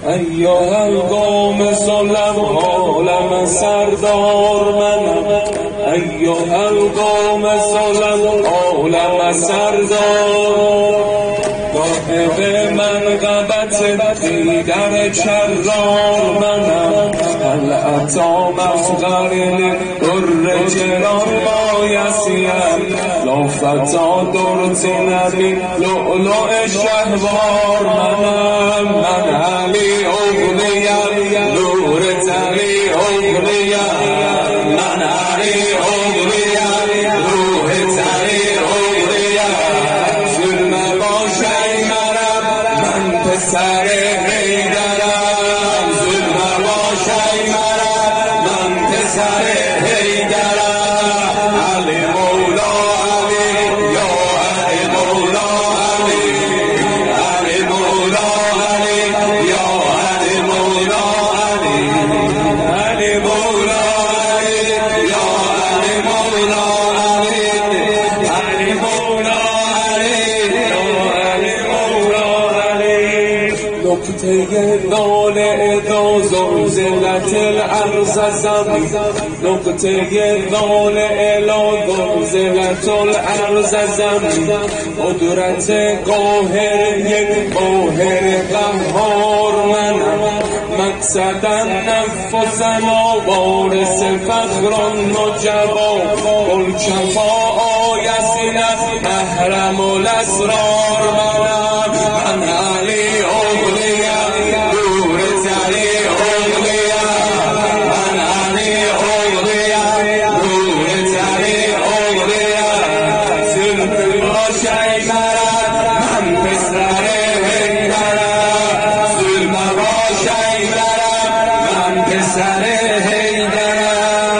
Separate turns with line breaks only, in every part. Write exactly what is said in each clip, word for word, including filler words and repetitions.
ایها القوم سلم عالم سردار منم، ایها القوم سلم عالم سردار، صاحب منقبت دیگر کرار منم، هل اتی مفخر در جران بایسیم، لا فتا درت نبی لؤلؤ شهوار منم، من علی اغنیم نور تلی اغنیم، من علی اغنیم روح تلی اغنیم، ظلم باشی مرم من پسر حیدرم، ظلم باشی مرم من پسر حیدرم، علی مولا علی یا علی مولا علی، علی مولا علی یا علی مولا علی، علی مولا علی یا علی مولا علی، علی مولا علی یا علی مولا علی. نقطه ناله دا زلزلت الارض زمین، نقطه ناله لا زلزلت الارض زمین، قدرت قاهر یک قاهر قهار منم، مقصدا نفسنا وارث فخر نجبا، الکفا آیسینت محرم الاسرار منم، من علی اغنیم نور تلی اغنیم، من علی اغنیم نور تلی اغنیم، ظلم باشی مرم من پسر حیدرم، ظلم باشی مرم من پسر حیدرم،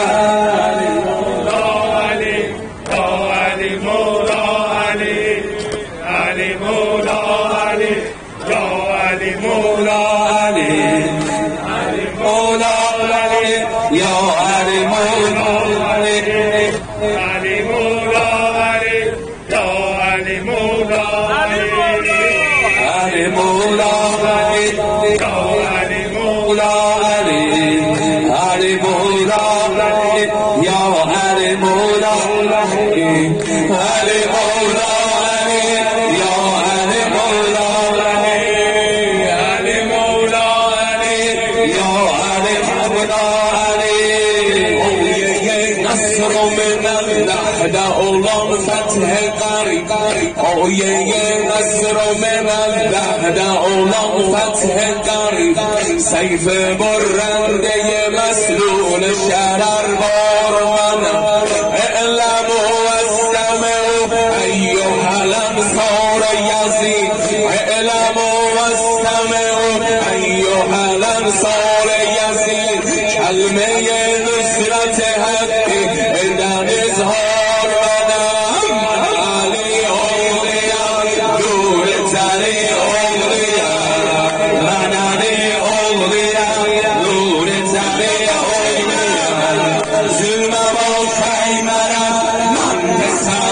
علی مولا علی، علی مولا علی یا علی مولا علی، علی مولا علی یا علی مولا علی، علی مولا علی یا علی مولا علی، علی مولا علی یا علی مولا علی، علی مولا علی یا علی مولا علی، علی مولا علی یا علی مولا علی، علی مولا علی یا علی مولا علی. آیه نصر من الله دعوان فتح قریب، آیه نصر من الله دعوان فتح قریب، سیف برنده مسلول شرر بار منم، اعلموا واستمعوا ایها الانصار یزید، اعلموا واستمعوا ایها الانصار یزید، کلمه نصرت حقی در اظهار منم، علی اغنیم نور تلی اغنیم، من علی اغنیم نور تلی اغنیم، ظلم باشی مرم من پسر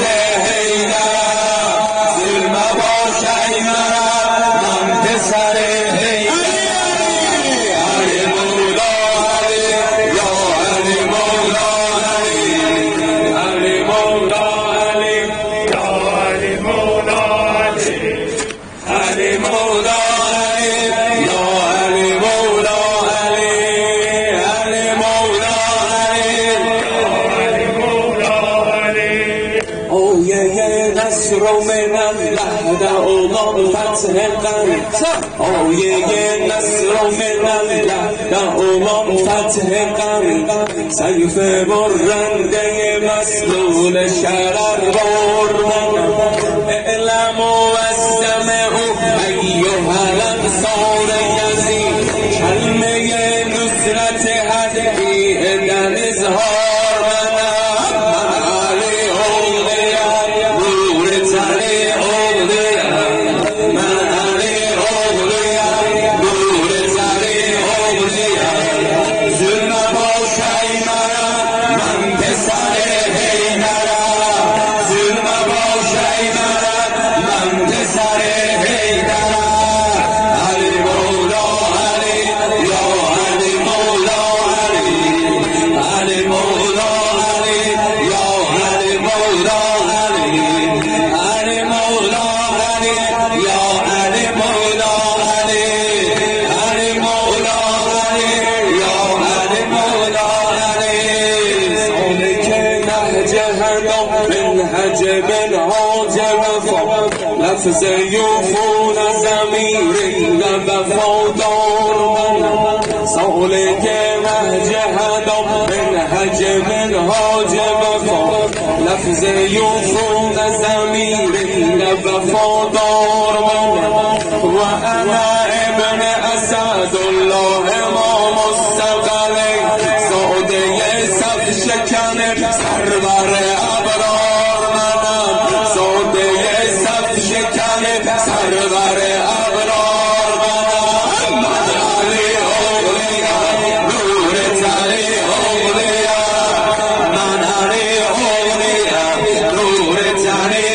حیدرم، ظلم باشی مرم من پسر حیدرم، علی مولا علی یا علی مولا علی، علی مولا علی یا علی مولا علی، علی مولا علی یا علی مولا علی، علی مولا علی یا علی مولا علی. آیه نصر من الله دعوان فتح قریب، آیه نصر من الله دعوان فتح قریب، سیف برنده مسلول شرر بار منم، اعلموا واستمعوا ایها الانصار یزید، کلمه نصرت حقی در اظهار منم، علی اغنیم نور تلی اغنیم، من علی اغنیم نور تلی اغنیم، ظلم باشی مرم من پسر حیدرم، ظلم باشی مرم لفظ یوفون زمیر لب وفادار من سالک نهج هدام منهج منهاج وفا لفظ یوفون زمیر لب وفادار من و انا ابن اسد الله ما مستقلی ساده صف شکن سرور ابرار منم ساده صف شکن سرور ابرار منم من علی اولیاء نور علی اولیاء من علی اولیاء نور علی